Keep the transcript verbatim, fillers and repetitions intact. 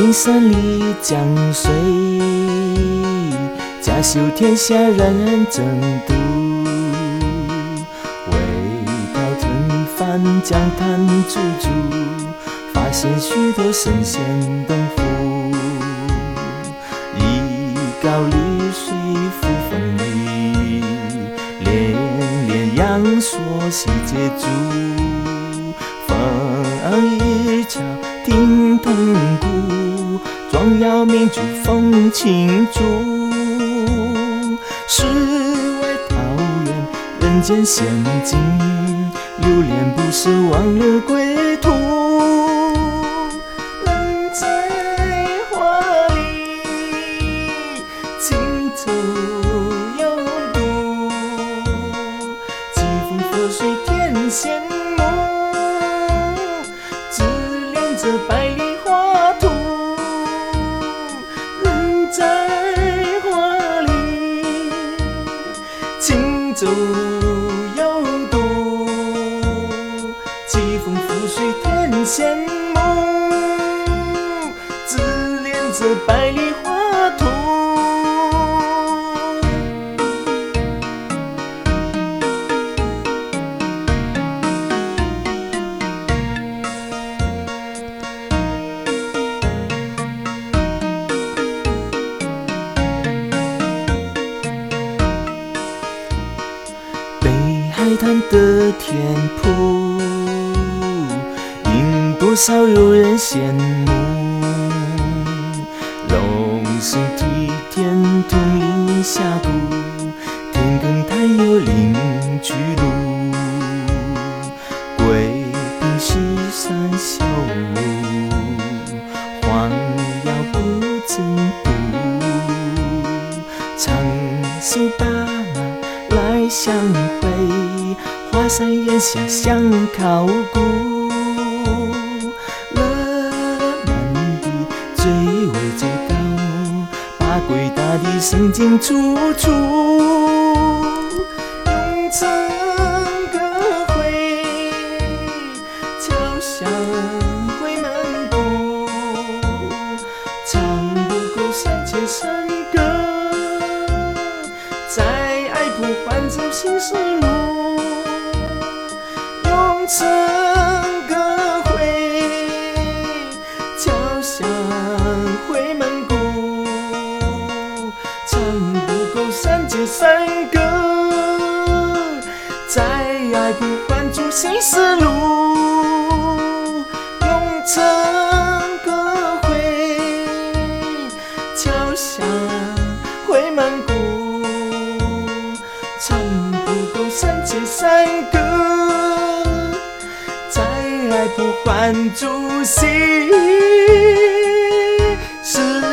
青山里江水，家修天下人争渡。为讨吞饭江滩驻足，发现许多神仙洞府。一高绿水扶风雨，连连阳朔西接住。风雨桥听铜鼓，壮耀民族风情足。世外桃源人间仙境，流连不是往日归途。人在花里，轻舟有渡。疾风覆水天仙幕，自恋这百里花图。人在花里，轻舟有渡。疾风覆水天仙幕，自恋这百里花图。海滩的天铺，引多少游人羡慕。龙生梯田，统领峡谷，天耕太有领巨鹿。桂平西山小屋，荒遥不曾渡。长手把马来相会，华山岩下相考古。乐满地最为周到，八归大地圣经处处。永城歌会，敲响回门鼓。唱不够三千山歌，再爱不还走新丝路。永城歌会，敲响回门鼓。唱不够三千山歌，再爱不还走新丝路。永城歌会，敲响回门鼓。唱不够三千山歌，再爱不还主心丝